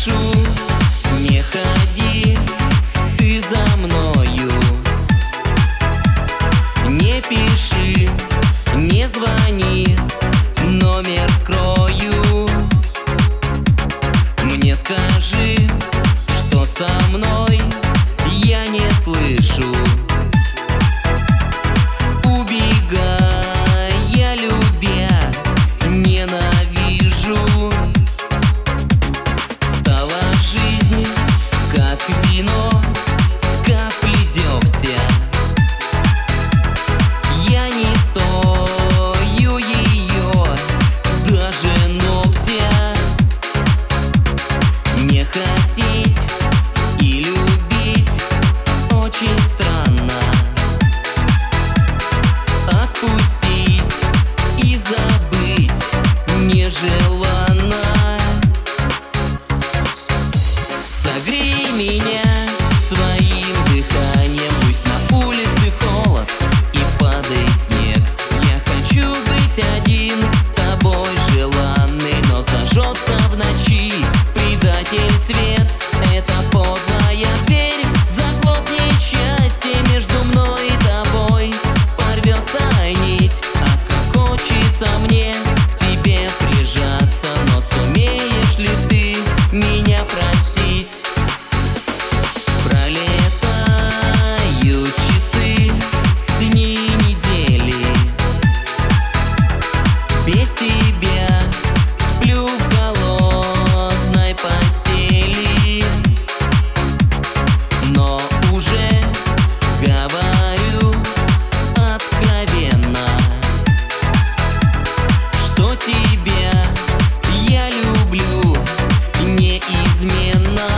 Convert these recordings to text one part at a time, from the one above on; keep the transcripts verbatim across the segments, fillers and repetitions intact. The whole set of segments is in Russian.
слышу. Не ходи ты за мною, не пиши, не звони, номер скрою. Мне скажи, что со мной, я не слышу. Убегая, любя, ненавижу. Стала жизнь как вино с каплей дегтя. Я не стою ее, даже ногтя. Не хотеть и любить очень странно. Отпустить и забыть нежеланно. Согрей меня своим дыханием, пусть на улице холод и падает снег. Я хочу быть один, тобой желанный, но зажжется в ночи предатель свет. Это подлая дверь захлопнет счастье между мной и тобой. Порвется нить, а как хочется мне к тебе прижаться. Но сумеешь ли ты меня простить? Пролетают часы, дни и недели. Без тебя сплю в холодной постели. Но уже говорю откровенно, что тебя я люблю неизменно.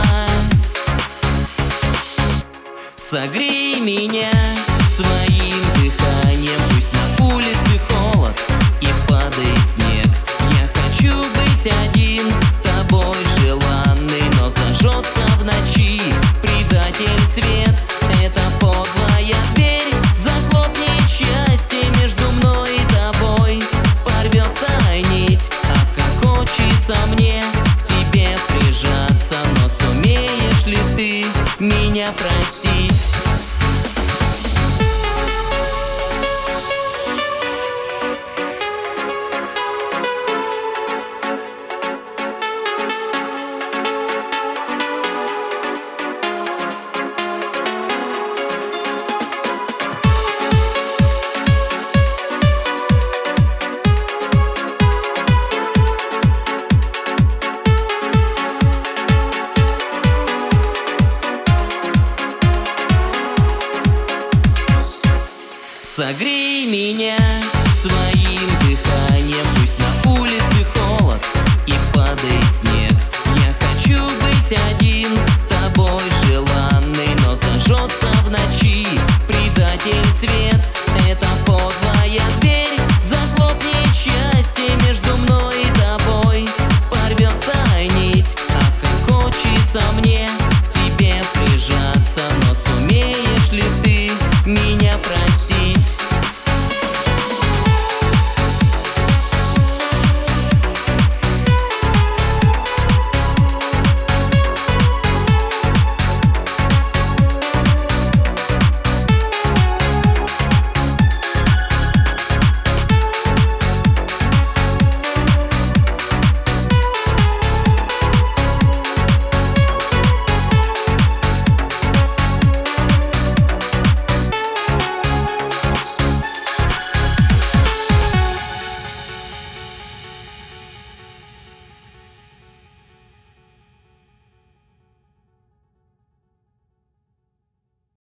Согрей меня своим дыханием, пусть на улице холод и падает снег. Я хочу быть один, тобой желанный, но зажжется в ночи предатель свет. Это подлая дверь захлопнет счастье между мной и тобой. Порвется нить, а как хочется мне к тебе прижаться. Но сумеешь ли ты меня простить? Согрей меня